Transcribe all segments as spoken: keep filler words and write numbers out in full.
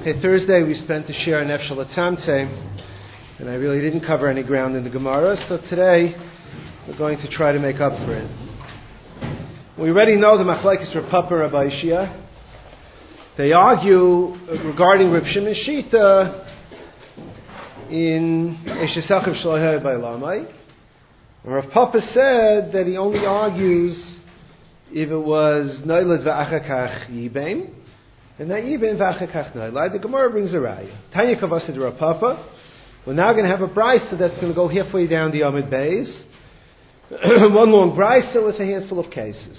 Okay, Thursday we spent the Shir Nefesh L'Tzamtzem, and I really didn't cover any ground in the Gemara, so today we're going to try to make up for it. We already know the Machlekes Rav Papa Rabbi Ishia. They argue regarding Reb Shimon Shita in Eshes Achiv Shloihei Bailamai. Rav Papa said that he only argues if it was Noilad V'achakach Yibem, and that Yibem V'achakach Noilad. The Gemara brings a raya. Tanya Kavasid Rav Papa. We're now going to have a brisa that's going to go halfway down the Amid Beis. One long brisa with a handful of cases.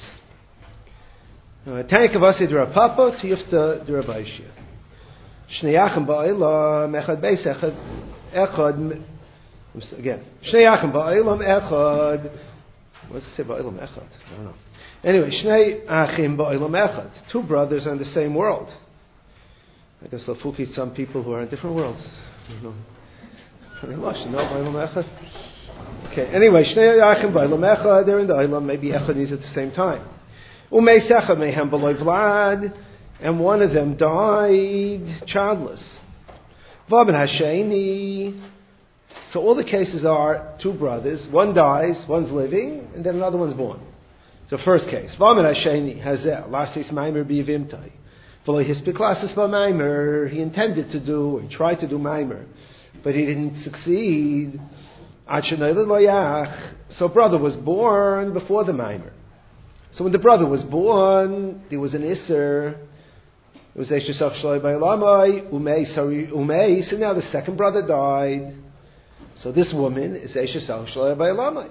Tanya Kavasid Rav Papa to Yufta Rabbi Ishia. Shnei Achim Ba'olam Echad Beis Echad Echad. Again, Shnei Achim Ba'olam Echad. What's it say Ba'olam Echad? I don't know. Anyway, Shnei Achim Ba'olam Echad. Two brothers are in the same world. I guess they'll fool some people who are in different worlds. I don't know. You know Ba'olam Echad? Okay, anyway, Shnei Achim Ba'olam Echad. They're in the Olam. Maybe Echad is at the same time. Umei Sechad Mehem B'loi Vlad. And one of them died childless. V'aben Hasheni. So all the cases are two brothers. One dies, one's living, and then another one's born. So first case. V'amen hasheni hazeh lasis maimer b'yivimtai. V'lo hispik lasis b'maimer. He intended to do, or he tried to do maimer, but he didn't succeed. Ad shenoilad lo yach. So brother was born before the maimer. So when the brother was born, there was an isser. It was Eshes Achiv Shloihei Bailamai. Umei, sorry, umei. So now the second brother died. So this woman is Eshes Achiv Shloihei Bailamai.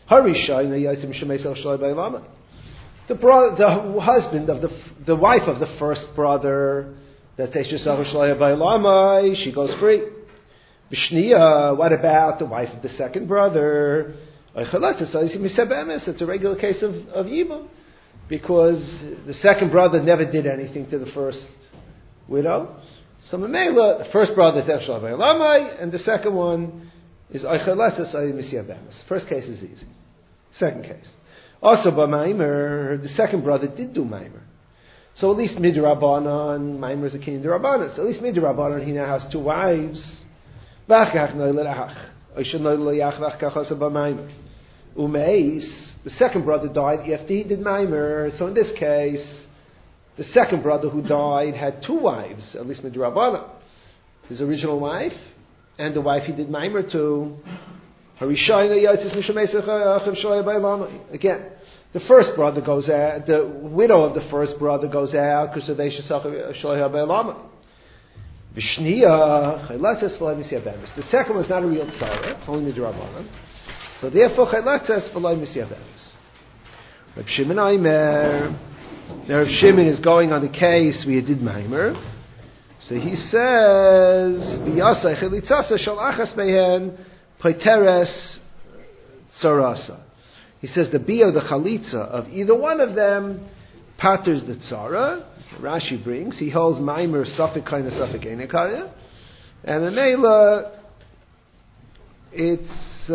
The bro- the husband of the the wife of the first brother, that's Eshes Achiv Shloihei Bailamai, she goes free. B'shniya, what about the wife of the second brother? It's a regular case of, of Yibum, because the second brother never did anything to the first widow. So Mamela, the first brother is Eshes Achiv Bailamai, and the second one is Eicheletes Ayim Misyabemes. First case is easy. Second case. Also, by Maimer, the second brother did do Maimer. So at least Midrabanan, Maimer is a king Midrabanan. So at least Midrabanan, he now has two wives. Umeis, the second brother died after he did Maimer. So in this case, the second brother who died had two wives, at least Midrabanan. His original wife, and the wife he did Maimer to. Again, the first brother goes out, the widow of the first brother goes out because of Eshes Achiv Shloihei Bailamai. The second was not a real tzara, it's only midrabanan. So therefore, chayletzes v'lo misyabemes. Reb Shimon Aimer. Now Reb Shimon is going on the case where he did Maimer. So he says, "V'yasei chilitzasa shel achas mehen paiteres tzarasa." He says the bia of the chalitza of either one of them paters the tzara. Rashi brings, he holds Maimer suffik kind of suffik enekaya, and the Mela it's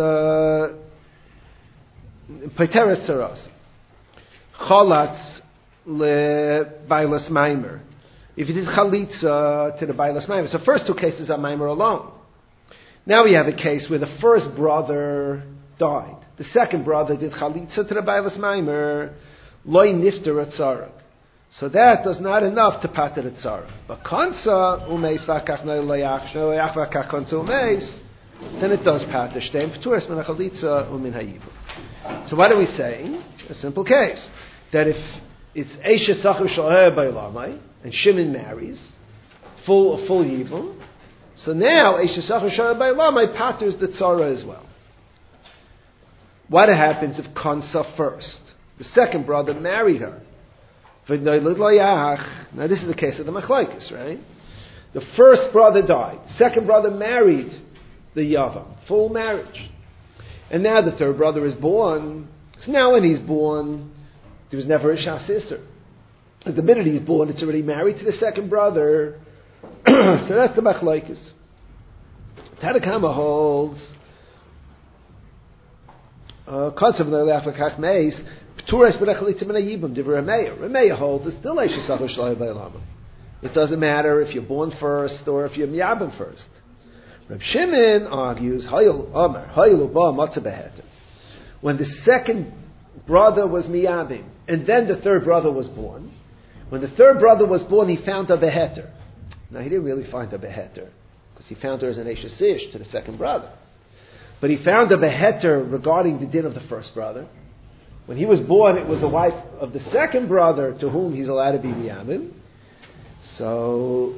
paiteres tzarasa chalatz le bailas Maimer. If you did chalitza to the bailas Maimer. So first two cases are Maimer alone. Now we have a case where the first brother died. The second brother did chalitza to the bailas Maimer. Loi nifter atzara. So that does not enough to pater the tzara. But kansa umeis v'akach no layach no layach v'akach kansa umeis, then it does pater shteim p'turas min hachalitza umin hayivu. So what are we saying? A simple case that if it's Eshes Achiv Shloihei Bailamai and Shimon marries full a full yibum, so now Eshes Achiv Shloihei Bailamai paters the tzara as well. What happens if kansa first? The second brother married her. Now this is the case of the Machlekes, right? The first brother died. Second brother married the Yavam. Full marriage. And now the third brother is born. So now when he's born, there was never a Shas Isser. As the minute he's born, it's already married to the second brother. So that's the Machlekes. Tanakama holds concept of the Lafakach Meis. P'turas b'nechalitza min hayibum divrei Rameya. Rameya holds it's still Eshes Achiv Shloihei Bailamai. It doesn't matter if you're born first or if you're miyabim first. Reb Shimon argues, when the second brother was miyabim, and then the third brother was born, when the third brother was born, he found a beheter. Now, he didn't really find a beheter, because he found her as an Eshes Ish to the second brother. But he found a beheter regarding the din of the first brother. When he was born, it was a wife of the second brother to whom he's allowed to be miyabim. So,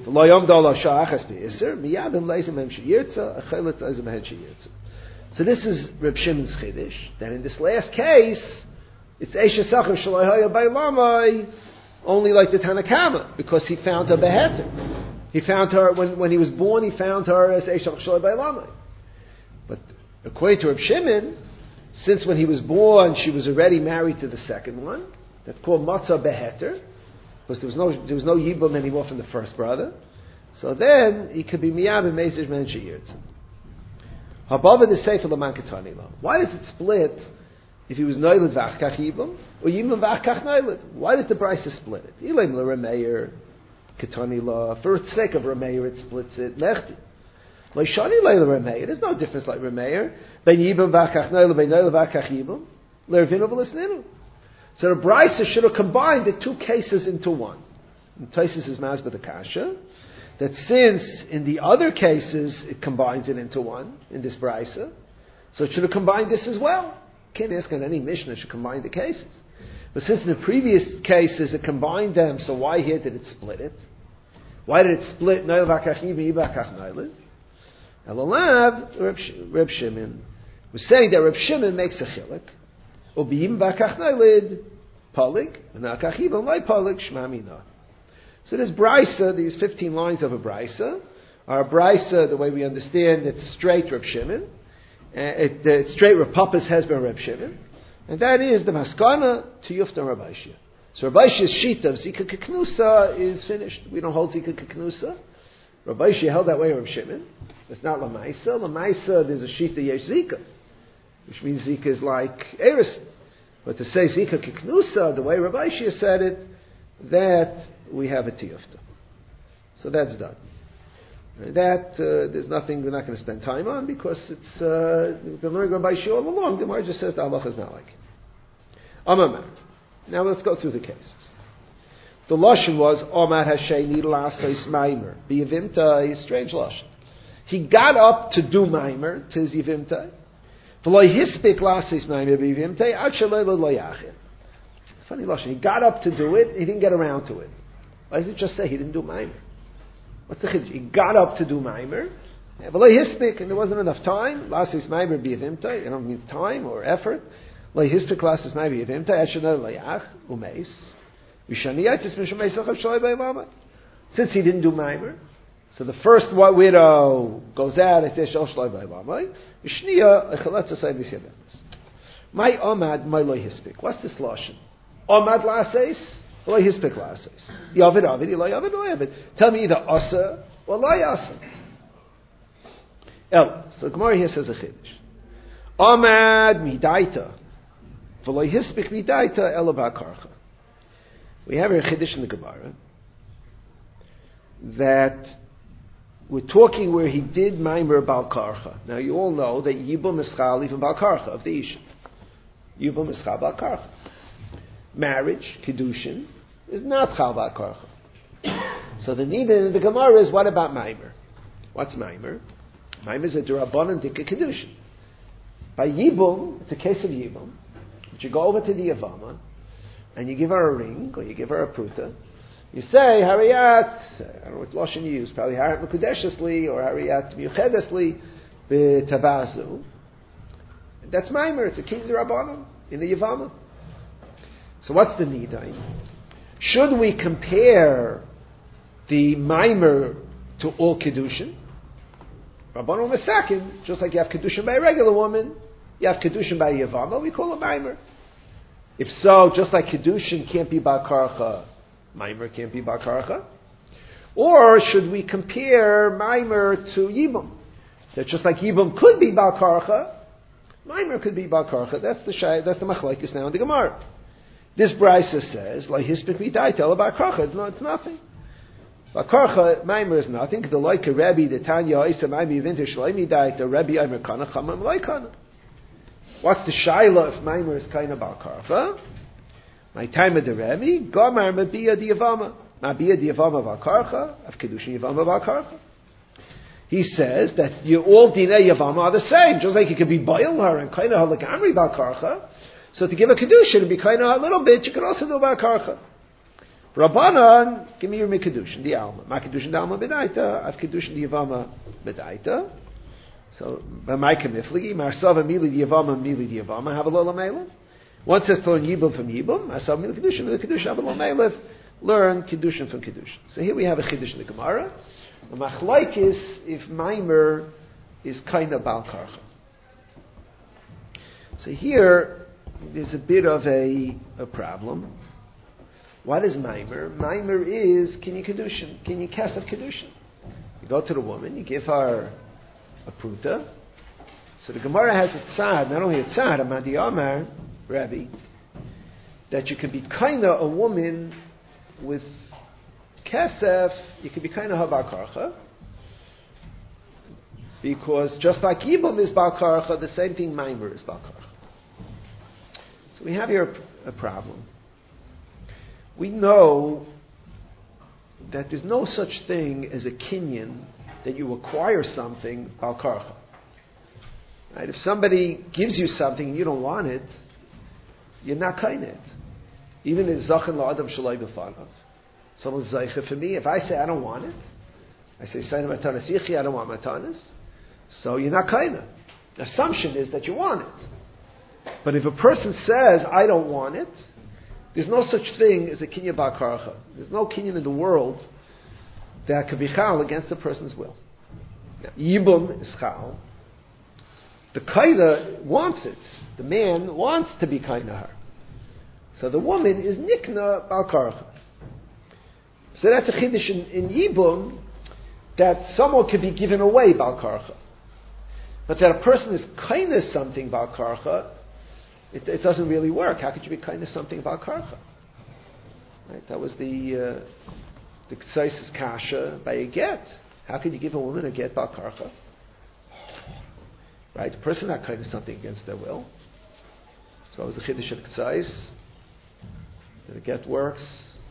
so this is Reb Shimon's chiddush. Then in this last case, it's Eshes Sacher Shalai Haya Bailamai, only like the Tanakama, because he found her beheter. He found her when, when he was born. He found her as Eshes Sacher Shalai Bailamai. But according to Reb Shimon, since when he was born, she was already married to the second one. That's called Matzah Beheter, because there was no there was no Yibum anymore from the first brother. So then he could be Miyab and Meisish Men Sheyirtz. Habava the Sefer Laman Ketani Lo. Why does it split if he was Noiled Vachkach Yibum or Yibum Vachkach Noiled? Why does the Brisa split it? Ilim Le Remeir Ketani Lo. For the sake of Remeir, it splits it. Lechti. Leishani Le Remeir. There's no difference like Remeir. Ben Yibum Vachkach Noiled, Ben Noiled Vachkach Yibum. Lervinu V'Lisninu. So the Brisa should have combined the two cases into one. And Taisus is Masbeh the Kasha, that since in the other cases it combines it into one, in this Brisa, so it should have combined this as well. Can't ask on any Mishnah should combine the cases. But since in the previous cases it combined them, so why here did it split it? Why did it split Noil Vakachim and Yibakach Noilid? Elalav, Reb Shimon was saying that Reb Shimon makes a chilek. Obiyim Vakach Noilid, Polig, and Akachim, like Polig, Shmamina. So this Brisa, these fifteen lines of a Brisa, are a Brisa, the way we understand, it's straight Reb Shimon, uh, it, uh, it's straight Reb Papa's husband Reb Shimon, and that is the Maskana to Yufta Rabbaishia. So Rabbaishia's sheet of Zika Keknusa is finished. We don't hold Zika Keknusa. Rabbaishia held that way Reb Shimon. It's not Lamaisa. Lamaisa, there's a sheet of Yesh Zika, which means Zika is like Eris. But to say Zika Keknusa, the way Rabbaishia said it, that we have a tiyufta. So that's done. That, uh, there's nothing we're not going to spend time on because it's, uh, we've been learning Rabbi Shia all along. The Gemara just says the halacha is not like it. Amamah. Now let's go through the cases. The Lashon was, Omar Hasheni Lasais Maimer. B'yivimta is strange Lashon. He got up to do Maimer to his Yivimta. V'loi hispik Lasais Maimer b'yivimta, ad shaloi lo yachin. Funny Lashon. He got up to do it, he didn't get around to it. Why does it just say he didn't do Maimer? What's the chiddush? He got up to do Maimer, but lo hispik, and there wasn't enough time. Lasis Maimer b'yivimta, I don't mean time or effort. Lo hispik lasis Maimer b'yivimta, eshanah layach, umeis. V'shaniyatis m'shameis l'chav shalai b'yivamah. Since he didn't do Maimer, so the first widow goes out, it says shal shalai b'yivamah. V'shniya, echalatz asay v'syavemis. My omad, my lo hispik. What's this lashon? Omad lasis, lo hispik lasis. Yavid avid, lo yavid, lo yavid. Tell me either asa or lo yasa. El. So Gemara here says a chiddush. Omad midaita, v'lo hispik midaita ela ba'karcha. We have a chiddush in the Gemara that we're talking where he did maimer bal karcha. Now you all know that yibum is chal even bal karcha of the isha. Yibum is chal bal karcha. Marriage, kedushin, is not chal bal karcha. So the need in the Gemara is, what about maimer? What's maimer? Maimer is a durabanan dika kedushin. By yibum, it's a case of yibum, but you go over to the yavama and you give her a ring or you give her a pruta. You say hariyat, I don't know what lashon you use, probably hariyat mekudeshesli or hariyat miyuchedesli b'tabazu. That's maimer. It's a king durabanan in the yavama. So what's the nidain? Should we compare the maimer to all kedushin? Rabbanon Mesakin, just like you have kedushin by a regular woman, you have kedushin by a yavama, we call it maimer. If so, just like kedushin can't be bar karcha, maimer can't be bar karcha. Or should we compare maimer to yibum? That just like yibum could be bar karcha, maimer could be bar karcha. That's the shay, that's the machlekes now in the Gemara. This Brisa says, like hispik midai, tell about kracha. No, it's nothing. Bakarcha Maimer is nothing. The like a Rebbe, the Tanya Isa Maimi Vinter Shloimi Dait, the Rebbe Aimer Kana Chamam Loikana. What's the shaila if Maimer is kind of Bakarcha? My time of the Rebbe, Gomar Mabia Diavama. Mabia Diavama Bakarcha, of Kedushin Yavama Bakarcha. He says that you all Dinei Yavama are the same, just like you could be Boil her and kind of like Amri Bakarcha. So to give a Kedushin and be kind of a little bit, you can also do Bakarcha. Rabbanan, give me your Mikkedushin, the Alma. Ma Kedushin the Alma Bedaita, Av Kedushin the Yavama Bedaita. So, B'maika Mifligi, Marsava Mili the Yavama, Mili the Yavama, have a Lola Melech. One says to learn Yibum from Yibum, Marsava Mili Kedushin, Mili Kedushin, have a Lola Melech, learn Kedushin from Kedushin. So here we have a Chiddush in the Gemara. The Machlaikis, if Maimer is kind of Bal Karcha. So here, there's a bit of a, a problem. What is Maimer? Maimer is Kinyi Kedushin, Kinyi Kesef Kedushin. You go to the woman, you give her a pruta. So the Gemara has a tzad, not only a tzad, a Madi Amar, Rabbi, that you can be kind of a woman with Kesef, you can be kind of her Bar Karcha, because just like Yibum is Bar Karcha, the same thing Maimer is Bar Karcha. So we have here a, a problem. We know that there's no such thing as a kinyan that you acquire something Bal Karcha. Right? If somebody gives you something and you don't want it, you're not kind it. Even in Zachan La'adam Shalai B'fanav. Someone's Zaycha for me, if I say I don't want it, I say, Sayna Matanas Yichi, I don't want Matanas, so you're not kind of. The assumption is that you want it. But if a person says, I don't want it, there's no such thing as a kinyan bar karcha. There's no kinyan in the world that could be chal against the person's will. Now, Yibum is chal. The kaida wants it. The man wants to be kind to her. So the woman is nikna bar karcha. So that's a chiddush in, in Yibum, that someone could be given away bar karcha. But that a person is kind of something bar karcha, It, it doesn't really work. How could you be kind of something about karcha? Right? That was the uh, the Ksaisis kasha by a get. How could you give a woman a get about karcha? Right? The person not kind of something against their will. So that was the chiddush of Ksais. The get works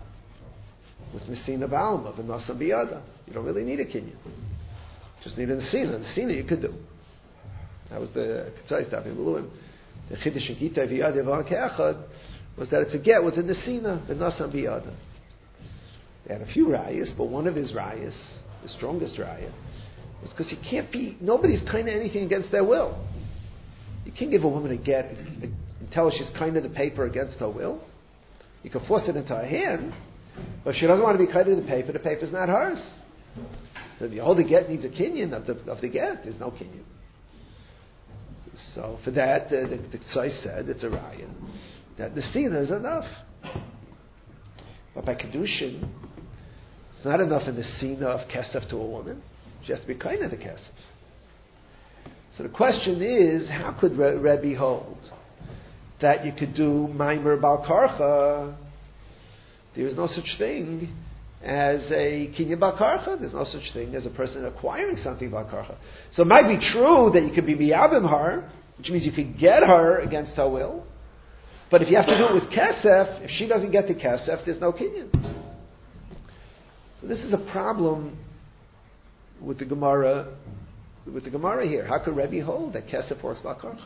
with Nesina Ba'alma, the Nasam Biyada. You don't really need a kinyan. Just need a Nesina. Nesina you could do. That was the Ksais Davim Luim. The Chiddush in Gita V'yad Yavan Ke'echad was that it's a get with the Nesina, the Nasam B'yada. They had a few rayas, but one of his rayas, the strongest raya, was because you can't be, nobody's kind of anything against their will. You can't give a woman a get and tell her she's kind of the paper against her will. You can force it into her hand, but if she doesn't want to be kind of the paper, the paper's not hers. So the whole get needs a kinyan of the, of the get. There's no kinyan. So for that, uh, the, the Ksai said it's a raya that the Nesina is enough. But by Kedushin, it's not enough in the Nesina of Kesef to a woman. She has to be kind of the Kesef. So the question is, how could Re- Rebbe hold that you could do Maimer Bal Karcha? There is no such thing as a Kinyan Bal Karcha. There's no such thing as a person acquiring something Bal Karcha. So it might be true that you could be Miyabim her, which means you could get her against her will. But if you have to do it with Kesef, if she doesn't get the Kesef, there's no Kinyan. So this is a problem with the Gemara, with the Gemara here. How could Rebbe hold that Kesef works Bal Karcha?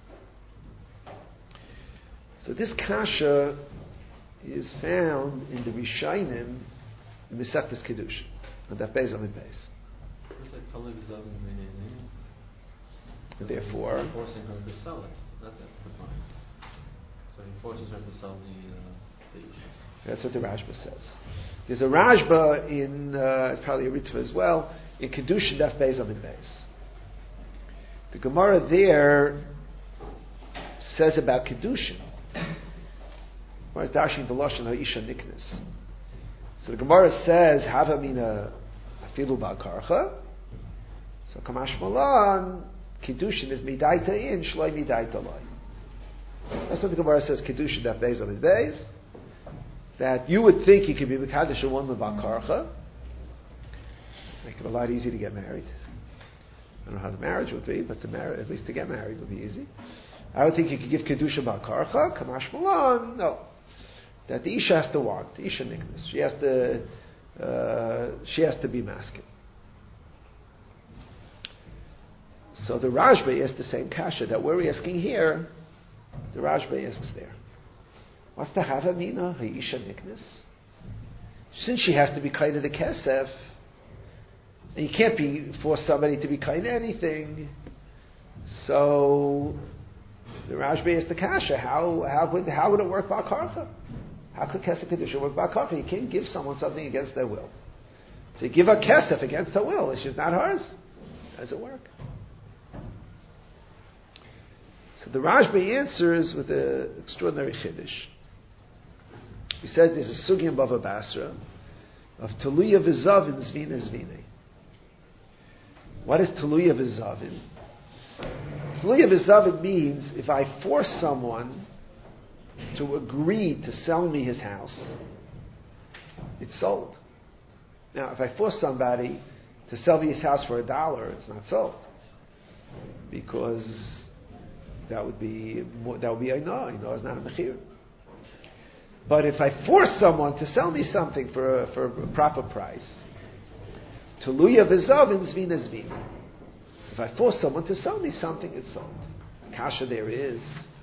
So this Kasha is found in the Rishayim, in Mesechtes Kedushin, and that Beis Amid Beis. And therefore, he's forcing her to sell it, not that to buy. So he forces her to sell the. Uh, the that's what the Rashba says. There's a Rashba in uh, it's probably a Ritva as well in Kedushin Daf Beis Amid Beis. The Gemara there says about Kedushin. Whereas Dashing the Lashon Ha'isha Niknes. So the Gemara says, Hava mina afilu bal karcha. So Kamash Malan, Kiddushin is midaita in, shloi midaita lai. That's what the Gemara says, Kiddushin daf beis amid beis. That you would think you could be Mekadosh a woman bal karcha, Make it a lot easier to get married. I don't know how the marriage would be, but the mar- at least to get married would be easy. I would think you could give kedusha ba'karcha, kamash malon. No, that the isha has to want, the isha niknas. She has to, uh, she has to be masculine. So the Rashba asks the same kasha that we're asking here. The Rashba asks there. What's the havamina ha'isha niknas? Since she has to be kind of the kesef, and you can't be force somebody to be kind of anything, so the Rashba asks the kasha. How how would how would it work ba'karcha? How could kesef kedusha work ba'karcha? You can't give someone something against their will. So you give her kesef against her will. It's just not hers. How does it work? So the Rashba answers with an extraordinary chiddush. He says there's a sugi in Bava Basra of Taluya v'zavin zvina zvine. What is Taluya v'zavin? Taluya v'zavin means if I force someone to agree to sell me his house, it's sold. Now, if I force somebody to sell me his house for a dollar, it's not sold. Because that would be that would be I know I know it's not a mechir. But if I force someone to sell me something for a, for a proper price, Taluya v'zavin zvina zvina. If I force someone to sell me something, it's sold. Kasha there is.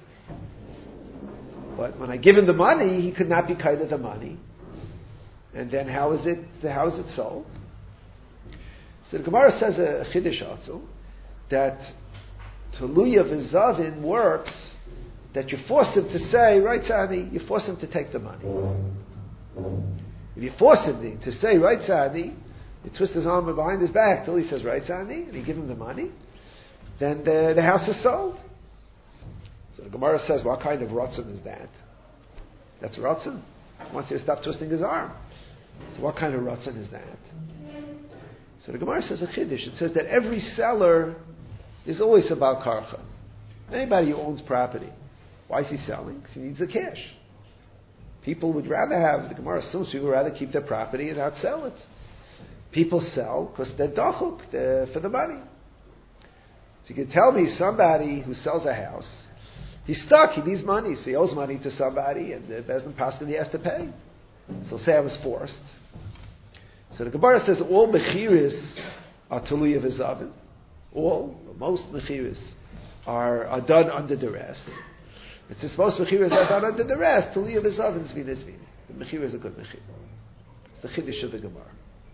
But when I give him the money, he could not be kind of the money. And then how is it how is it sold? So the Gemara says a chiddush also that Taluya v'zavin works that you force him to say, right, Tzadi, you force him to take the money. If you force him to say, right, Tzadi, you twist his arm behind his back till he says, right, Tzadi, and you give him the money, then the, the house is sold. So the Gemara says, what kind of rotzen is that? That's rotzen. He wants you to stop twisting his arm. So what kind of rotzen is that? So the Gemara says a chiddush. It says that every seller is always about karcha. Anybody who owns property, why is he selling? Because he needs the cash. People would rather have, the Gemara assumes people would rather keep their property and not sell it. People sell because they're dachuk, they're for the money. So you can tell me somebody who sells a house, he's stuck, he needs money, so he owes money to somebody, and the Bezdin Paskin he has to pay. So say I was forced. So the Gemara says all mechiris are Taluya v'zavin. All, most mechiris are, are done under duress. It says most mechiras are done under duress. Taluya v'zavin zvina zvina. The mechira is a good mechira. It's the chiddush of the Gemara.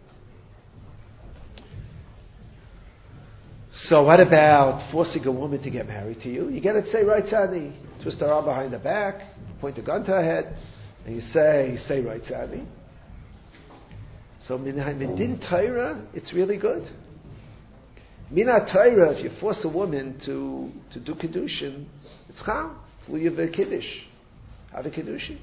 So what about forcing a woman to get married to you? You get it, say right tzadi. Twist her arm behind the back, point a gun to her head, and you say, say right tzadi. So min din Torah, it's really good. Mina Torah, if you force a woman to, to do Kiddushin, it's chal. Taluya v'kiddush. Have a Kiddushin.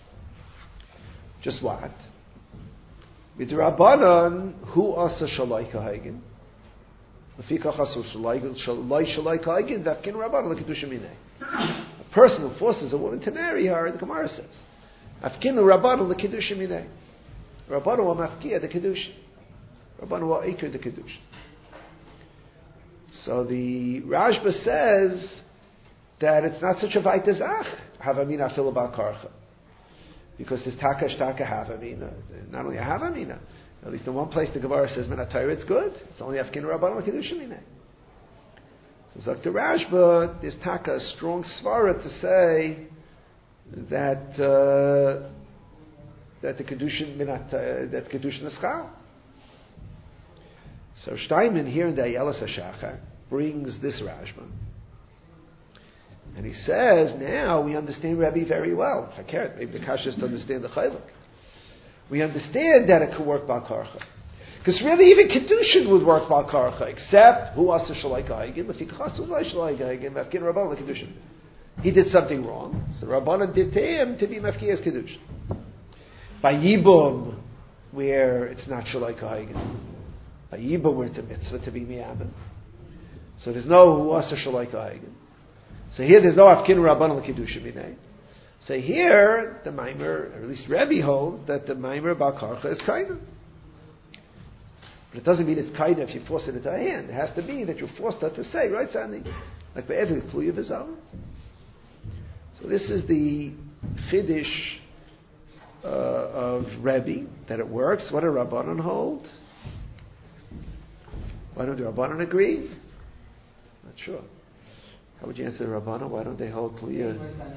Just what? With Rabbanan, who asa shalai kahagin? Lefikach asu shalai shalai kahagin, v'afkin Rabbanan l'kiddushin minei. A person who forces a woman to marry her, the Gemara says, afkin Rabbanan l'kiddushin minei. Rabbanan wa mafkia the Kiddushin. Rabbanan wa ikr the Kiddushin. So the Rashba says that it's not such a vaitazach havamina fil about karcha, because this taka shtaka havamina, not only a havamina. At least in one place the Gemara says minatayr it's good. It's only afkin rabbanon l'kiddushin minei. So Zakta Rashba, there's taka a strong svara to say that uh, that the kedushin minat uh, that kedushin is chal. So Steinman here in the Ayelas HaShachar brings this Rashba. And he says, now we understand Rabbi very well. If I care, maybe the Kasha is to understand the Chaylik. We understand that it could work Bal Karcha. Because really even Kedushin would work Bal Karcha, except, who asa shalai kahigin, lefi kachasu lai shalai kahigin, mafkin Rabbanan Kedushin. He did something wrong, so Rabbanan did to him to be mafkiyas Kedushin. By Yibum, where it's not shalai kahigin. By Yibum, where it's a mitzvah to be miyabim. So there's no who asa shalai kahigin. So here there's no afkin rabbanon l'kiddushin minei. So here the Maimer, or at least Rebbe holds that the Maimer Bal Karcha is kind of. But it doesn't mean it's kind if you force it into her hand. It has to be that you forced her to say, right, Sani? Like by every flu of his own. So this is the Chiddush uh, of Rebbe, that it works. What do Rabbanon hold? Why don't the Rabbanon agree? Not sure. How would you answer the Rabbanon? Why don't they hold clear?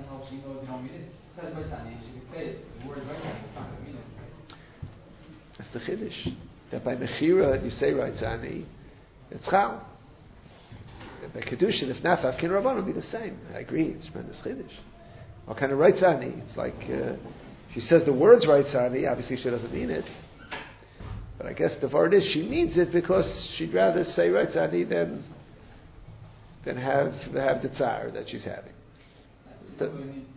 That's the Chiddush. That by Mechira, you say right, Zani, it's Chal. By Kedushin, if not, Afkin Rabbanon would be the same. I agree, it's tremendous Chiddush. What kind of right, Zani? It's like, uh, she says the words right, Zani, obviously she doesn't mean it. But I guess the word is, she means it because she'd rather say right, Zani, than, than have, have the tsar that she's having. The,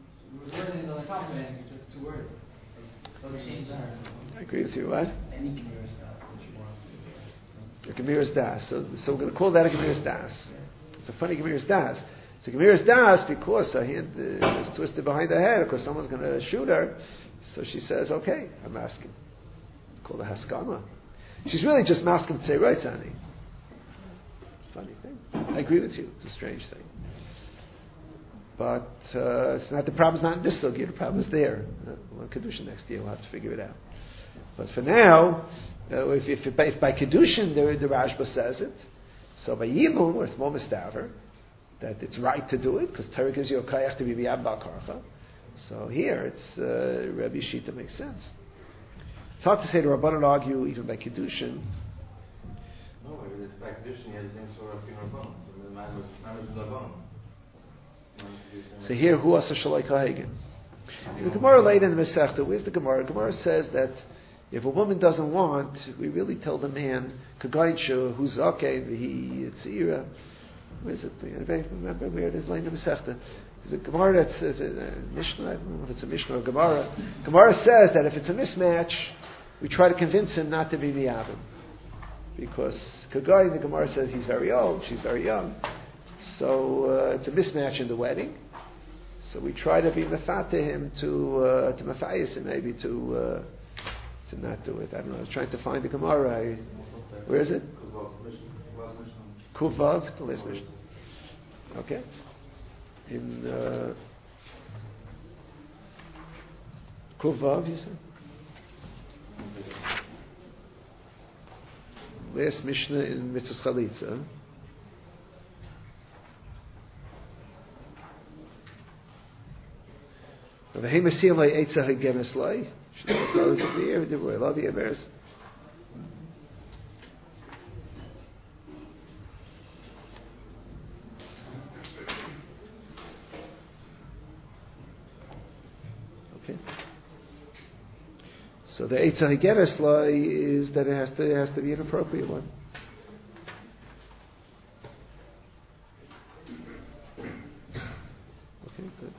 I agree with you, what? Any Gemiras Das, which you want to do. A Gemiras Das. So, so we're going to call that a Gemiras Das. It's a funny Gemiras Das. It's a Gemiras Das because her hand is twisted behind her head because someone's going to shoot her. So she says, okay, I'm asking. It's called a Haskama. She's really just asking to say, right, Sani. Funny thing. I agree with you. It's a strange thing. But uh, it's not the problem's not in this sugya. The problem is there. Uh, well, Kedushin next year, we'll have to figure it out. But for now, uh, if, if, if, by, if by Kedushin the, the Rashba says it, so by Yibum, where it's more mistaver, that it's right to do it, because Torah gives you a kayach to be b'yad bal karcha. So here, it's uh, Rabbi Shita makes sense. It's hard to say the Rabbanon argue even by Kedushin. No, if by Kedushin you have the same sort of Rabbanon. So the man was Rabbanon. So here, who asa shalai kahegin? The Gemara later in the Masechta, where's the Gemara? The Gemara says that if a woman doesn't want, we really tell the man, kagaitsha, who's okay, he tzira. Where is it? I remember where it is later in the Masechta. There's a Gemara that says, a Mishnah, I don't know if it's a Mishnah or Gemara. Gemara says that if it's a mismatch, we try to convince him not to be miyavim. Because kagai, the Gemara says he's very old, she's very young. So uh, it's a mismatch in the wedding. So we try to be mafat to him to uh, to mafayis him maybe to uh, to not do it. I don't know. I was trying to find the Gemara. I, where is it? Kuvav, the last mission. Okay. In uh, Kuvav, you said. Last Mishnah in Mitzvah Chalitza. Okay. So the Eitza Higereslai is that it has to it has to be an appropriate one. Okay, good.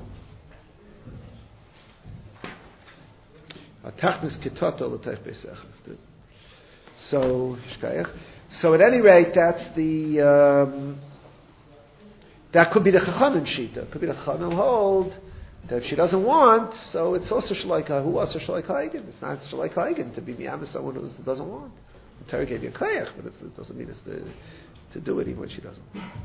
So, so at any rate, that's the um, that could be the Chachamim Shita. Could be the Chachamim hold that if she doesn't want, so it's also Shalaika. Who also Shalaika Hagen? It's not Shalaika Hagen to be miyam someone who doesn't want. The Torah gave you a koyach, but it doesn't mean it's to, to do it even when she doesn't.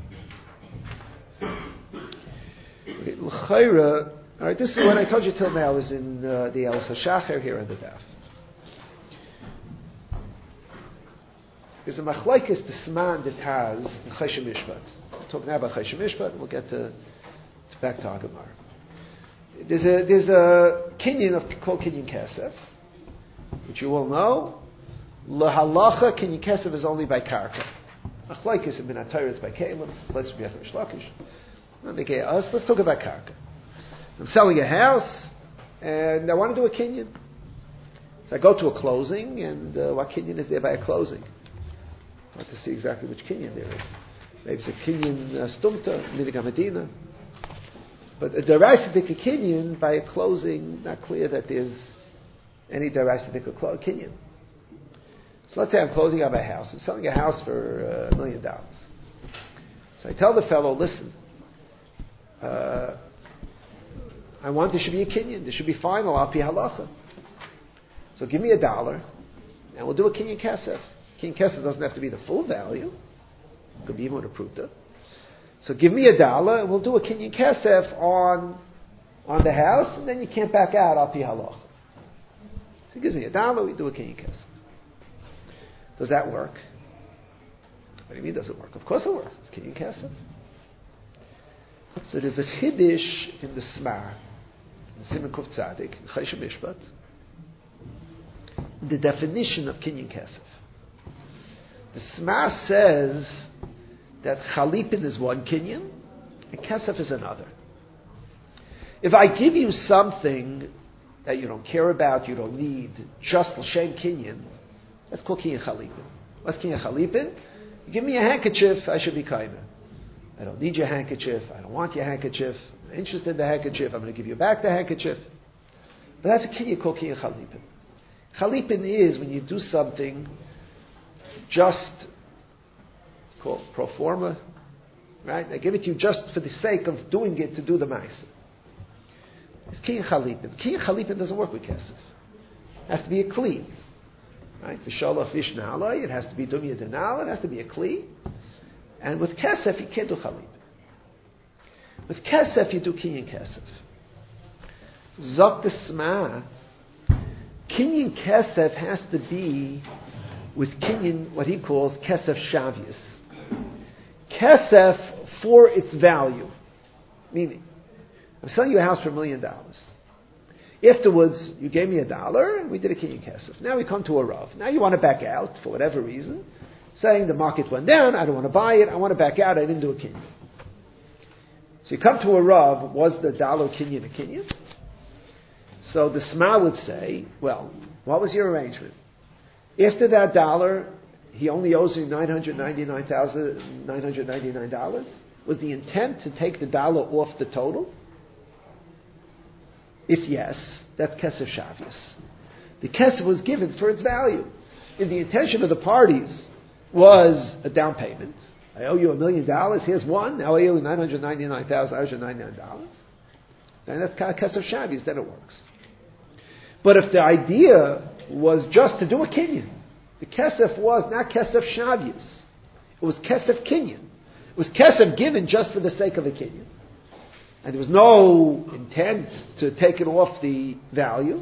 L'chayra. All right, this is what I told you till now is in uh, the El Shacher here on the daf. There's a machlokes the sman that has in Choshen Mishpat. We'll talk now about Choshen Mishpat, and we'll get to, to back to Hagamar. There's a there's a kinyan of called kinyan kesef, which you all know. Lahalacha kinyan kesef is only by karka. Machlokes in Minatayr is by Kalim. Let's be Yachim Shlakish. Let's let's talk about karka. I'm selling a house, and I want to do a kinyan. So I go to a closing, and uh, what kinyan is there by a closing? I want to see exactly which kinyan there is. Maybe it's a kinyan uh, stumta, Nidig Medina. But a deraisidik kinyan by a closing, not clear that there's any deraisidik kinyan. So let's say I'm closing up a house. I'm selling a house for a million dollars. So I tell the fellow, listen, uh, I want there should be a kinyan. There should be final al pi halacha. So give me a dollar, and we'll do a kinyan kesef. Kinyan Kesef doesn't have to be the full value. It could be even with a pruta. So give me a dollar, and we'll do a Kinyan Kesef on, on the house, and then you can't back out al pi halach. So he gives me a dollar, we do a Kinyan Kesef. Does that work? What do you mean does it work? Of course it works. It's Kinyan Kesef. So there's a chiddush in the Smar, in Siman Kuf Tzadik, in Choshen Mishpat, the definition of Kinyan Kesef. The Smar says that Chalipin is one Kinyan, and Kesef is another. If I give you something that you don't care about, you don't need, just L'Shem Kinyan, that's called Kinyan Chalipin. What's Kinyan Chalipin? You give me a handkerchief, I should be kaimah. I don't need your handkerchief. I don't want your handkerchief. I'm interested in the handkerchief. I'm going to give you back the handkerchief. But that's a kinyan called kinyan chalipin. Chalipin is when you do something just, it's called pro forma, right? I give it to you just for the sake of doing it to do the ma'aseh. It's kinyan chalipin. Kinyan chalipin doesn't work with kesef. It has to be a kli. Right? V'shalach vish na'alai. It has to be dumya denala. It has to be a kli. And with kesef, you can't do chalip. With kesef, you do kinyan kesef. Zok the Sma, kinyan kesef has to be with kinyan, what he calls kesef shavius. Kesef for its value. Meaning, I'm selling you a house for a million dollars. Afterwards, you gave me a dollar, and we did a kinyan kesef. Now we come to a rav. Now you want to back out, for whatever reason. Saying the market went down, I don't want to buy it, I want to back out, I didn't do a kinyan. So you come to a Rav, was the dollar kinyan a kinyan? So the Sma would say, well, what was your arrangement? After that dollar, he only owes you nine hundred ninety-nine thousand nine hundred ninety-nine dollars? Was the intent to take the dollar off the total? If yes, that's Kesef Shavius. The Kesef was given for its value. If the intention of the parties was a down payment, I owe you a million dollars, here's one, now I owe you nine hundred ninety-nine thousand nine hundred ninety-nine dollars, then that's Kesef Shavius, then it works. But if the idea was just to do a kinyan, the Kesef was not Kesef Shavius, it was Kesef Kinyan. It was Kesef given just for the sake of a kinyan. And there was no intent to take it off the value.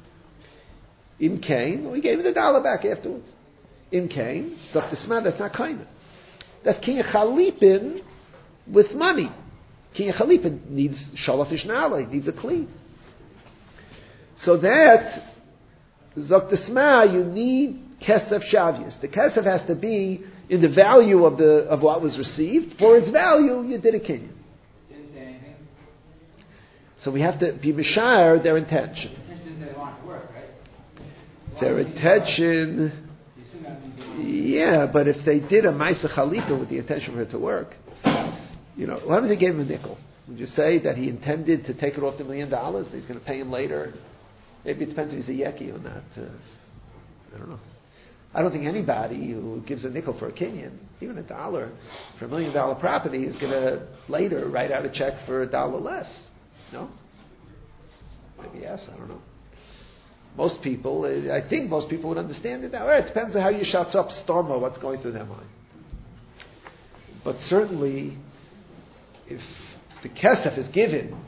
In Cain, we gave him the dollar back afterwards. In Cain, so the Sma, that's not kind of. That's Kinyan Chalipin with money. Kinyan Chalipin needs Shalaf Ishnala, needs a kli. So that, Zok the Sma, you need Kesef Shavius. The Kesef has to be in the value of the of what was received. For its value, you did a kinyan. Didn't say anything. So we have to be mishayar their intention. The intention is they want it to work, right? Their intention... Yeah, but if they did a Maisa Chalipa with the intention for it to work, you know, what happens if he gave him a nickel? Would you say that he intended to take it off the million dollars? He's going to pay him later? Maybe it depends if he's a yeki or not. Uh, I don't know. I don't think anybody who gives a nickel for a kinyan, even a dollar, for a million dollar property, is going to later write out a check for a dollar less. No? Maybe yes, I don't know. Most people, I think most people would understand it now. Well, it depends on how you shots up stoma, what's going through their mind. But certainly, if the kesef is given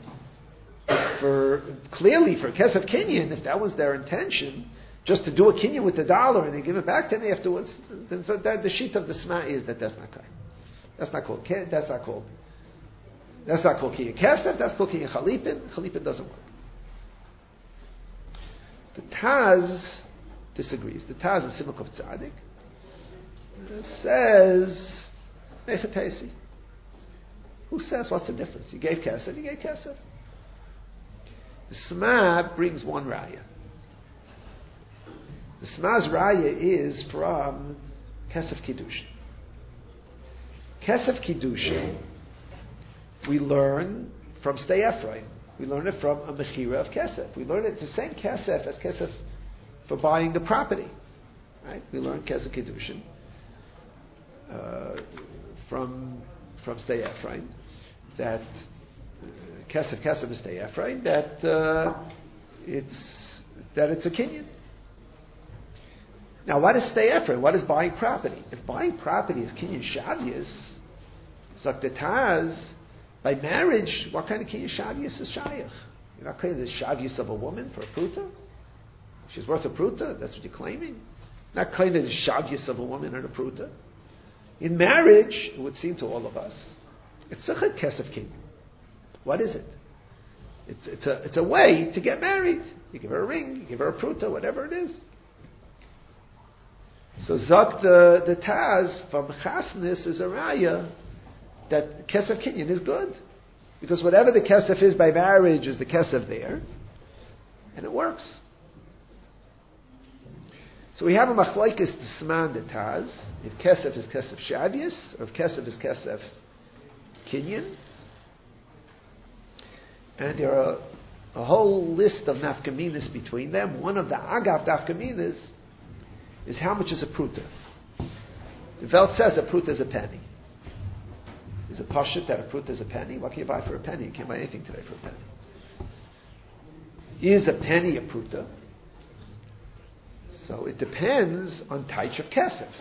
for clearly for kesef kinyan, if that was their intention, just to do a kinyan with the dollar and then give it back to me afterwards, then so that, the sheet of the Sma is that that's not kind. That's not called. That's not called. That's not called kinyan kesef. That's called kinyan chalipin. Chalipin doesn't work. The Taz disagrees. The Taz in Siman Kuf Tzadik says, Mechatesi. Who says what's the difference? You gave Kesef, you gave Kesef. The Sma brings one raya. The Sma's raya is from Kesef Kiddushin. Kesef Kiddushin, we learn from Stei Ephraim. We learn it from a mechira of kesef. We learn it, it's the same kesef as kesef for buying the property. Right? We learn kesef kiddushin uh, from from Stei Ephraim that uh, kesef kesef is Stei Ephraim that uh, it's that it's a kinyan. Now, what is stay effort? What is buying property? If buying property is kinyan shavius, zaktataz, by marriage, what kind of kinyan shavius is shayach? You're not claiming the shavius of a woman for a pruta? She's worth a pruta? That's what you're claiming? Not claiming the shavius of a woman and a pruta. In marriage, it would seem to all of us, it's a kesef kinyan. What is it? It's, it's, a, it's a way to get married. You give her a ring, you give her a pruta, whatever it is. So Zak the, the Taz from Chasnis is a raya that Kesef Kinyan is good. Because whatever the Kesef is by marriage is the Kesef there. And it works. So we have a Machlaikis Tisman the Taz. If Kesef is Kesef Shavius, or if Kesef is Kesef Kinyan. And there are a whole list of nafkaminas between them. One of the Agav nafkaminas is how much is a pruta. The Welt says a pruta is a penny. Is it pashut that a pruta is a penny? What can you buy for a penny? You can't buy anything today for a penny. Is a penny a pruta? So it depends on taich of kesef.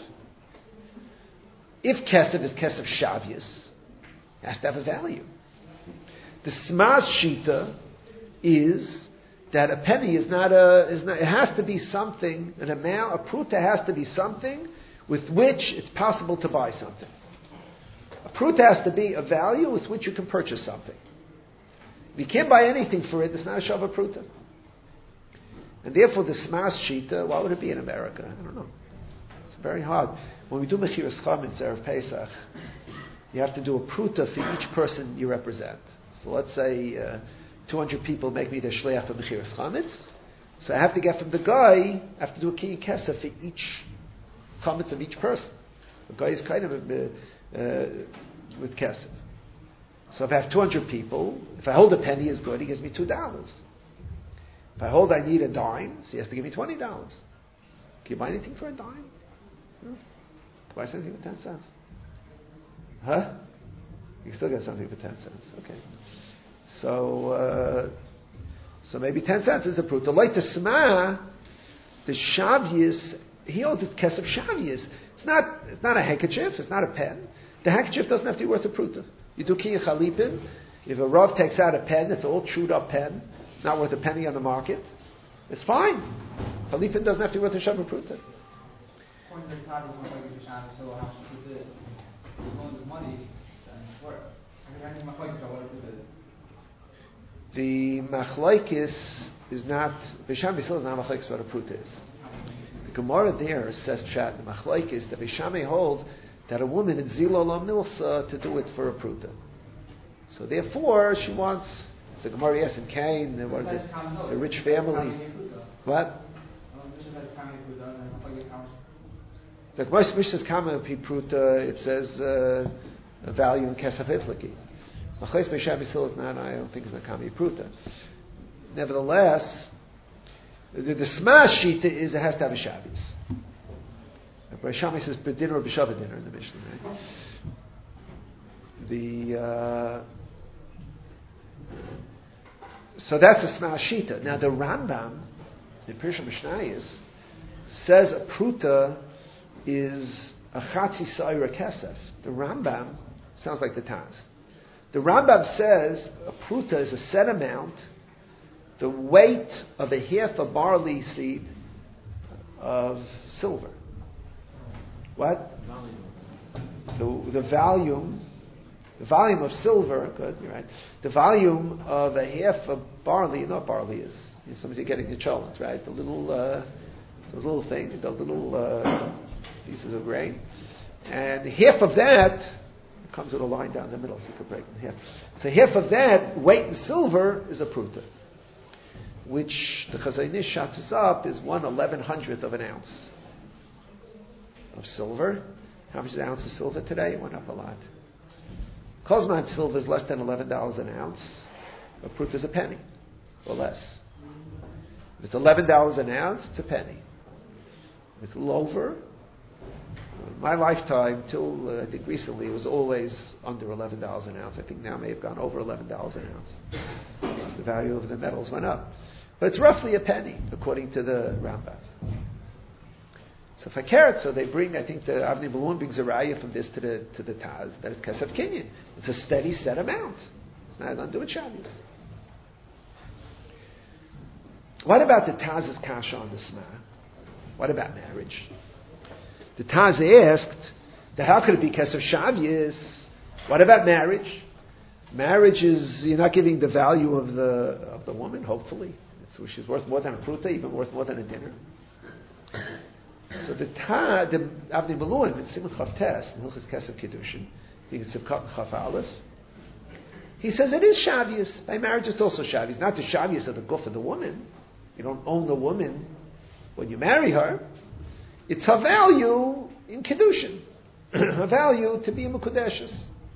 If kesef is kesef shavius, it has to have a value. The smas shita is that a penny is not a, is not, it has to be something, an amount, a pruta has to be something with which it's possible to buy something. A pruta has to be a value with which you can purchase something. If you can't buy anything for it, it's not a shava pruta. And therefore the smas shita, why would it be in America? I don't know. It's very hard. When we do mechiras chametz Erev Pesach, you have to do a pruta for each person you represent. So let's say uh, two hundred people make me their shleach for mechiras chametz. So I have to get from the guy, I have to do a kinyan kesef for each chametz of each person. The guy is kind of uh, uh, with kesef. So if I have two hundred people, if I hold a penny is good, he gives me two dollars. If I hold I need a dime, so he has to give me twenty dollars. Can you buy anything for a dime? No. Buy something for ten cents. Huh? You still get something for ten cents. Okay. So, uh, so maybe ten cents is a pruta. Like the sma, the shavius, he holds it kesef shavius. It's not, it's not a handkerchief. It's not a pen. The handkerchief doesn't have to be worth a pruta. You do kinyan chalipin. If a rav takes out a pen, it's an old chewed up pen, not worth a penny on the market. It's fine. Chalipin doesn't have to be worth a shavu pruta. The machlaikis is not, Beisham Yisrael is not machlaikis what a pruta is. The Gemara there says, chat, the machlaikis, that Beisham holds that a woman in Zilo la Milsa to do it for a pruta. So therefore, she wants, so Gemara yes in Cain, what is it, the rich family. What? The Gemara Mishnah's Kama Pruta, it says uh, a value in Kesef Itliki. Machles Beisham Yisrael is not, I don't think it's a Kami Pruta. Nevertheless, the, the Smash Shita is it has to have a Shabbos. Beisham says B'dinner or B'shavah dinner in the Mishnah, right? The uh, so that's a Smash Shita. Now the Rambam in Pirush Mishnayos says a Pruta is a Chatzi Sa'ira Kesef. The Rambam sounds like the Taz. The Rambam says a pruta is a set amount, the weight of a half a barley seed of silver. What? The, the volume, the volume of silver. Good, you're right. The volume of a half of barley. You know what barley is? You know, somebody's getting the cholent, right? The little, uh, the little things, the little uh, pieces of grain, and half of that comes with a line down the middle, so you could break it in half. So half of that weight in silver is a pruta, which the Chazon Ish shots up is one eleven hundredth of an ounce of silver. How much is an ounce of silver today? It went up a lot. Kozman silver is less than eleven dollars an ounce. A pruta is a penny or less. If it's eleven dollars an ounce, it's a penny. If it's a little over. In my lifetime, till uh, I think recently, it was always under eleven dollars an ounce. I think now it may have gone over eleven dollars an ounce. Because the value of the metals went up. But it's roughly a penny, according to the Rambam. So fakert, so they bring, I think the Avnei Malun brings a raya from this to the to the Taz, that it's Kesef Kinyan. It's a steady set amount. It's not done doing Shabbos. What about the Taz's kasha on the Sma? What about marriage? The Taz asked that how could it be Kesef Shabbos? What about marriage? Marriage is, you're not giving the value of the of the woman, hopefully. So she's worth more than a pruta, even worth more than a dinner. So the Ta, the Avnei Malun, in Simon Chav Tes, in Hilchos Kesef Kiddushin, I think it's Sivkot Chav Aleph, he says it is Shavius. By marriage it's also Shavius. Not the Shavius of the guf of the woman. You don't own the woman when you marry her. It's her value in Kiddushin. Her value to be a Mekudeshes.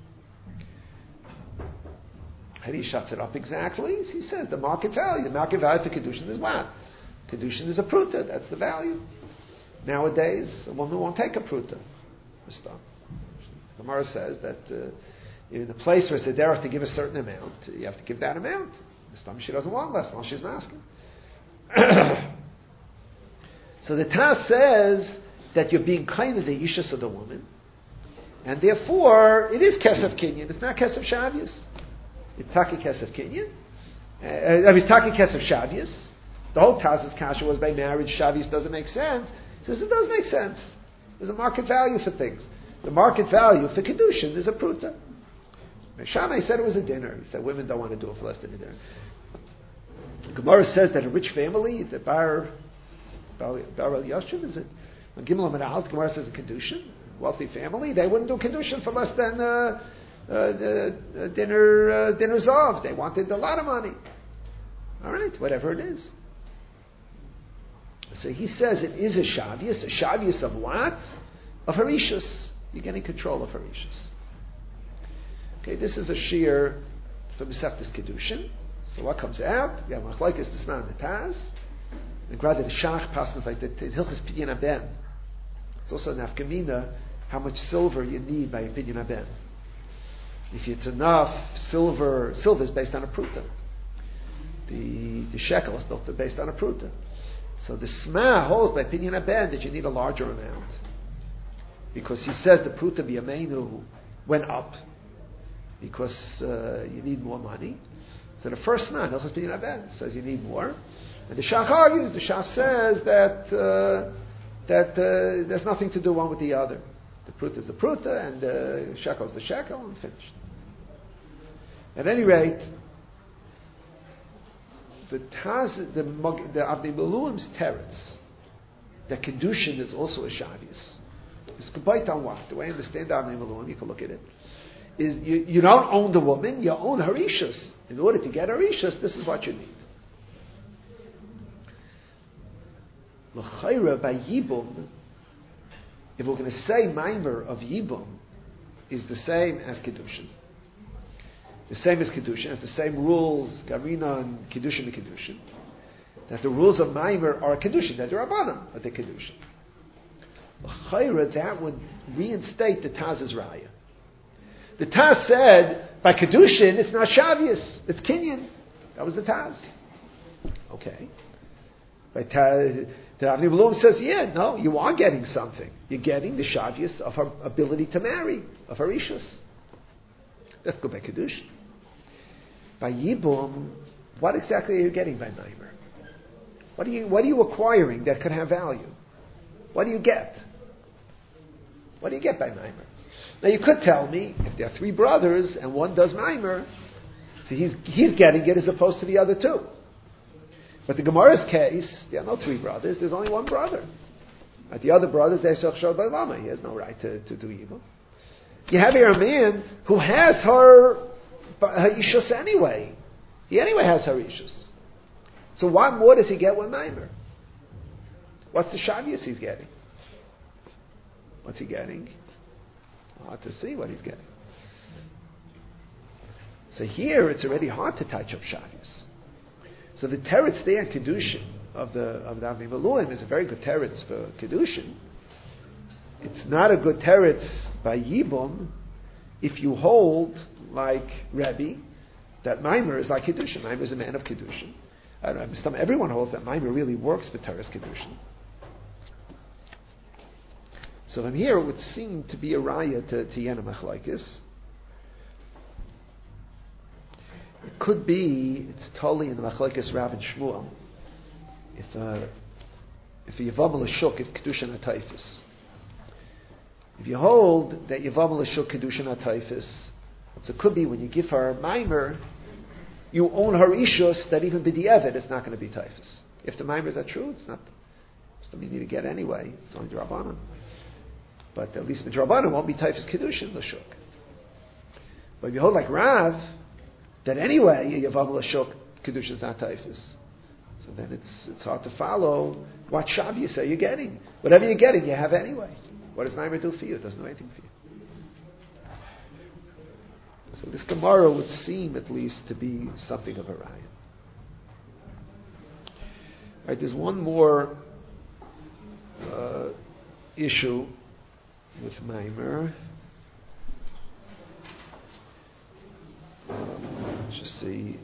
How do you shut it up exactly? He says the market value. The market value for Kiddushin is what? Kiddushin is a pruta. That's the value. Nowadays, a woman won't take a pruta. The Gemara says that uh, in a place where it's a derech to give a certain amount, you have to give that amount. This time she doesn't want less, while she's masking. So the Taz says that you're being kind of the ishus of the woman, and therefore it is kesef kinyan. It's not kesef shavius. It's taki kesef kinyan. Uh, I mean, taki kesef shavius. The whole Taz's kasha was by marriage. Shavius doesn't make sense. He says it does make sense. There's a market value for things. The market value for Kiddushin is a pruta. Shammai said it was a dinner. He said women don't want to do it for less than a dinner. Gemara says that a rich family, the Bar Bar El Yashiv, is it? When Gimel Amanal, Gemara says a Kiddushin, wealthy family, they wouldn't do Kiddushin for less than uh, uh, uh, dinner uh, dinner zav. They wanted a lot of money. All right, whatever it is. So he says it is a shavius. A shavius of what? Of harishus. You're getting control of harishus. Okay, this is a shear from Masechtas Kiddushin. So what comes out? We have machlokes the Sma and the Taz. And rather the Shach passes like the Hilchos Pidyon Haben. It's also an afkamina how much silver you need by a Pidyon Haben. If it's enough silver, silver is based on a pruta. The the shekel is built based on a pruta. So the Sma holds by Pidyon Haben that you need a larger amount. Because he says the Pruta B'Yameinu went up because uh, you need more money. So the first Sma, Hilchos Pidyon Haben, says you need more. And the Shach argues, the Shach says that uh, that uh, there's nothing to do one with the other. The Pruta is the Pruta and the shekel is the shekel, and finished. At any rate, the Taz, the, the Avnei Malun's teretz, that Kiddushin is also a Shavius. It's complete on what? The way I understand Avnei Malun, you can look at it, is you, you don't own the woman, you own her ishus. In order to get her ishus, this is what you need. L'chayra by Yibum, if we're going to say Maimer of Yibum is the same as Kiddushin. The same as Kiddushin, has the same rules, Garina and Kiddushin and Kiddushin. That the rules of Maimer are Kiddushin, that they're Rabbanim, but they're Kiddushin. L'chayra, that would reinstate the Taz's Raya. The Taz said, by Kiddushin, it's not Shavius, it's Kinyan. That was the Taz. Okay. By Taz, the Avnei Malun says, yeah, no, you are getting something. You're getting the Shavius of her ability to marry, of her Ishus. Let's go by Kiddushin. By Yibum, what exactly are you getting by Maimer? What are you, what are you acquiring that could have value? What do you get? What do you get by Maimer? Now you could tell me, if there are three brothers and one does Maimer, so he's, he's getting it as opposed to the other two. But the Gemara's case, there are no three brothers, there's only one brother. At the other brothers, they say, he has no right to, to do evil. You have here a man who has her, her ishus anyway. He anyway has her ishus. So what more does he get with Maimer? What's the shavius he's getting? What's he getting? Hard to see what he's getting. So here it's already hard to touch up shavius. So the teretz there in Kiddushin of the of the Avnei Malun is a very good teretz for Kiddushin. It's not a good teretz by Yibum if you hold like Rebbe that Maimer is like Kiddushin. Maimer is a man of Kiddushin. I don't know, everyone holds that Maimer really works for Teretz Kiddushin. So from here, it would seem to be a raya to to Yena Machlokes. It could be it's totally in the Machlokes Rav and Shmuel. If a if a Yavam l'shuk if kedushin atayfus. If you hold that Yavam l'shuk kedushin atayfus, so it could be when you give her maimer, you own her ishus that even b'di'evet it's not going to be typhus. If the maimers are true, it's not something you need to get anyway. It's only D'Rabbanan. But at least D'Rabbanan won't be typhus kedushin l'shuk. But if you hold like Rav, that anyway Yavam l'shuk kedushin is not typhus. So then it's it's hard to follow what shav you say you're getting. Whatever you're getting, you have anyway. What does maimer do for you? It doesn't do anything for you. So this Gemara would seem at least to be something of a raya. Right, there's one more uh, issue with Maimer. Um, let's just see.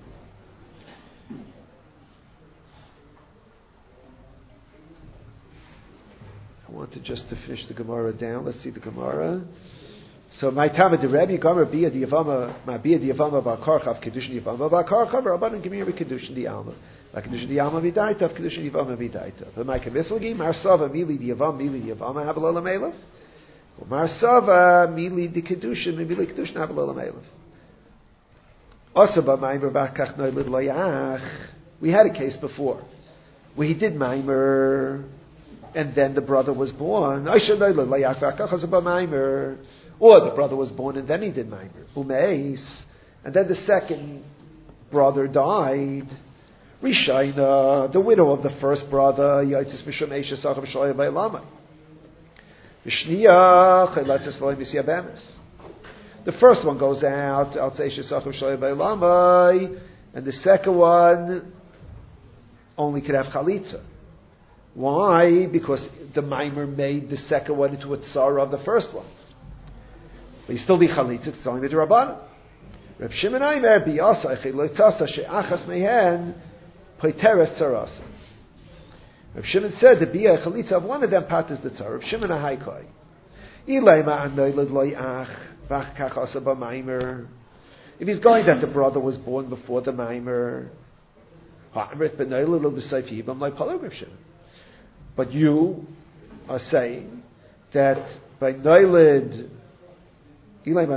I wanted just to finish the Gemara down. Let's see the Gemara. So my time at the Rebbe Gomer Bia the Yavama, my Bia the Yavama Bar Karchav Kedushin Yavama Bar Karchav Rabbanan Gemir Kedushin the Alma, like Kedushin the Alma Vidaita Kedushin Yavama Vidaita. But my Kamiflagi Marsava Mili the Yavam Mili the Yavama Habalala Melef, or Marsava Mili the Kedushin Mili Kedushin Habalala Melef. Also by Maimer Bakach Noilid Layach, we had a case before where he did Maimer, and then the brother was born. I should know Layach Bakach Hasabah Maimer. Or the brother was born and then he did Maimer. Umeis. And then the second brother died. Rishaina, the widow of the first brother, Yaitis Mishum Eisha Sachem Shoya Bailamai. Vishniya, Chaylatis Loim Misyabemis. The first one goes out, out to Eisha Sachem Shoya Bailamai, and the second one only could have Chalitza. Why? Because the Maimer made the second one into a tzara of the first one. But you still be chalitza, it's only the Rabbanan. Reb Shimon Aimer biyasa echid loitzasa she'achas mehen poiteres tzarasa. Reb Shimon said the biya chalitza of one of them pat is the tzara. Reb Shimon ahaikai. Ilay ma'anoilad loiach vach kachasa b'maimer. If he's going that the brother was born before the maimer, ha'amrit b'noilad lo b'sayf yibam loy palo Reb Shimon. But you are saying that by noilad Rabbi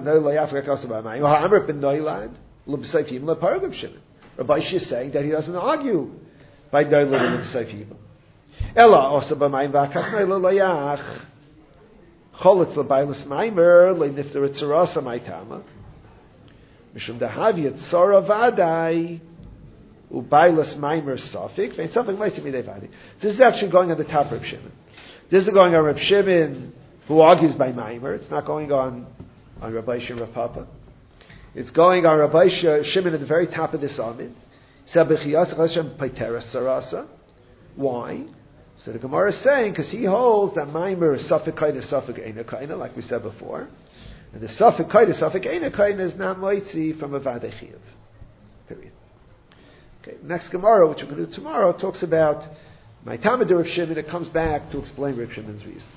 Shimon is saying that he doesn't argue by Noilad and L'B'Sayfim. Ella also b'mayim v'akach Noilad Layach Choletz l'Bailas Maimer le'nifter etzarasa Maitama Mishum dehavia tzara vadai u'Bailas Maimer Safik and something like to me devadi. This is actually going on the top of Reb Shimon. This is going on Reb Shimon who argues by Maimer. It's not going on on Rabbi Shimon Rav Papa. It's going on Rabbi Shimon at the very top of this Amid. Why? So the Gemara is saying, because he holds that Maimer is Safek Kaina, Safek Eina Kaina, like we said before. And the Safek Kaina, Safek Eina Kaina is not Moitzi from a Vadechiv. Period. Okay, next Gemara, which we're going to do tomorrow, talks about my Talmud Rav Shimon. It comes back to explain Rav Shimon's reason.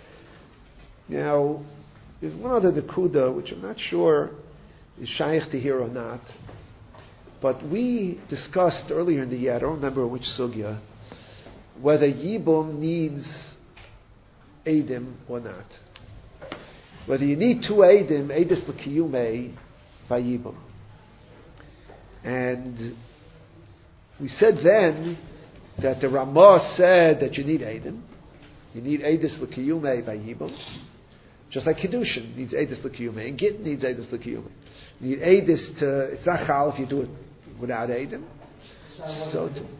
Now, there's one other Nakuda, which I'm not sure is shaykh to here or not, but we discussed earlier in the year, I don't remember which sugya, whether Yibum needs Eidim or not. Whether you need two Eidim, Eidis L'Kiyumei by Yibum. And we said then that the Ramah said that you need Eidim. You need Eidis L'Kiyumei by Yibum. Just like Kedushin needs Eidus L'Kiyumei, and Git needs Eidus L'Kiyumei. You need Eidus to, it's not Chal if you do it without Eidim. So, to,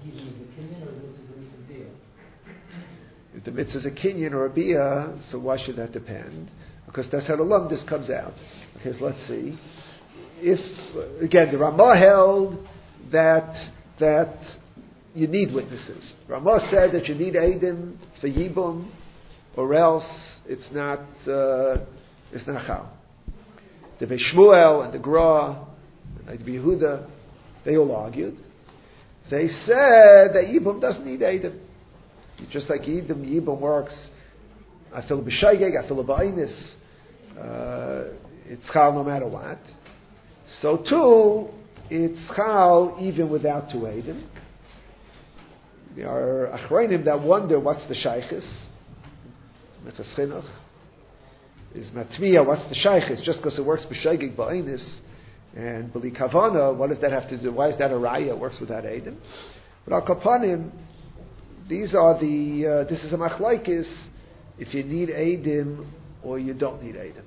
if the mitzvah is a Kinyan or a Bia, so why should that depend? Because that's how the Lumdis comes out. Okay, so let's see. If, again, the Ramah held that, that you need witnesses. Ramah said that you need Eidim for Yibum, or else it's not uh, it's not Chal. The Shmuel and the Gra and the Yehuda, they all argued. They said that Yibum doesn't need Eidim. Just like Yibum, Yibum works I feel b'shaygeg, I feel b'ainis. Uh, it's chal no matter what. So too, it's chal even without two eidim. There are achronim that wonder what's the shaykhis. Mechas chinuch is matmiya. What's the shaykhis? Just because it works b'shaygeg b'ainis and b'li kavana, what does that have to do? Why is that a raya? It works without eidim. But al kapanim, these are the. Uh, this is a machlaikis. If you need eidim or you don't need eidim.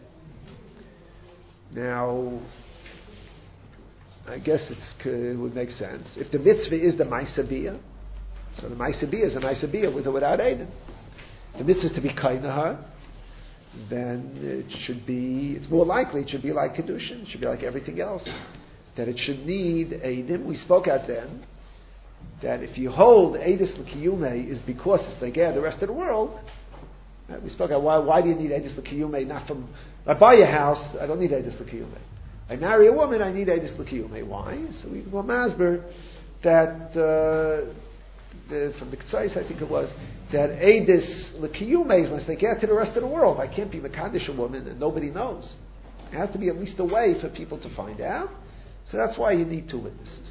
Now, I guess it's, it would make sense. If the mitzvah is the Maisabiyah, so the Maisabiyah is a Maisabiyah with or without Eidim. If the mitzvah is to be Kainaha, then it should be, it's more likely it should be like Kedushin, it should be like everything else. That it should need Eidim. We spoke out then that if you hold Eidus L'Kiyume is because it's like yeah, the rest of the world. Right? We spoke out why, why do you need Eidus L'Kiyume? Not from, I buy a house, I don't need Eidus L'Kiyume. I marry a woman, I need Eidus L'Kiyume. Why? So we go Masber that uh, the, from the Ketzais, I think it was, that Eidus L'Kiyume is once they get to the rest of the world. I can't be Mekadesh a woman and nobody knows. It has to be at least a way for people to find out. So that's why you need two witnesses.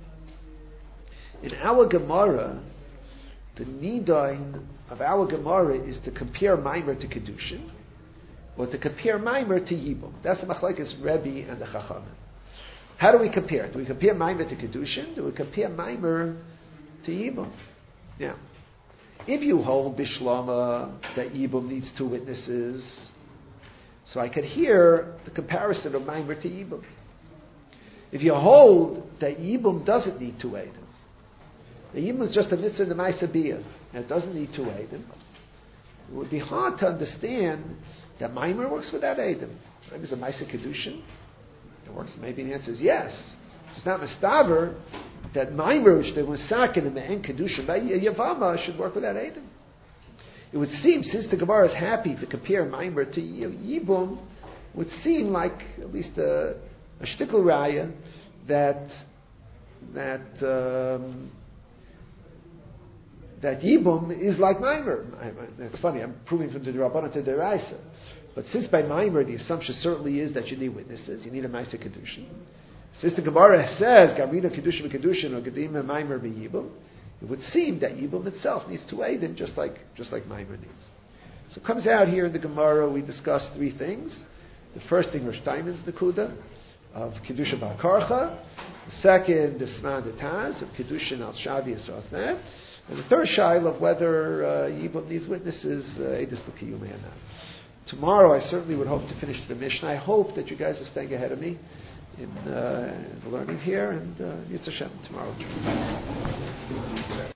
In our Gemara, the Nidain of our Gemara is to compare Maimer to Kedushin, or to compare Maimer to Yibum. That's the machlekes Rebbe and the Chachamim. How do we compare? Do we compare Maimer to Kedushin? Do we compare Maimer to Yibum? Now, if you hold Bishlama that Yibum needs two witnesses, so I could hear the comparison of Maimer to Yibum. If you hold that Yibum doesn't need two Eidim, the Yibum is just a mitzvah in the Maisabiyah, and it doesn't need two Eidim, it would be hard to understand that Maimer works without Eidim. Maybe it's a Maisa Kedushin. It works. Maybe the answer is yes. It's not Mistaver that Maimer, which they were sakin in the end Kedushin by Yavama, should work without Eidim. It would seem, since the Gemara is happy to compare Maimer to Yibum, it would seem like at least a, a shtickle raya that that. Um, that Yibum is like Maimer. That's funny, I'm proving from the Rabbanah to the Deraisa. But since by Maimer the assumption certainly is that you need witnesses, you need a Maisa Kedushin. Since the Gemara says, Gamrina Kedushin Kedushin or Gedima Maimer be Yibum, it would seem that Yibum itself needs two Eidim just like, just like Maimer needs. So it comes out here in the Gemara, we discuss three things. The first thing, Rosh Taiman's Nakuda, of Kedusha Bar Karcha. The second, the Sman Taz, of Kedushin Al Shavi Asasneh. And the third shail of whether uh, Yibum needs witnesses, Eidus L'Kiyume or not. Tomorrow I certainly would hope to finish the Mishnah. I hope that you guys are staying ahead of me in, uh, in the learning here, and uh, Yitzhak Hashem tomorrow.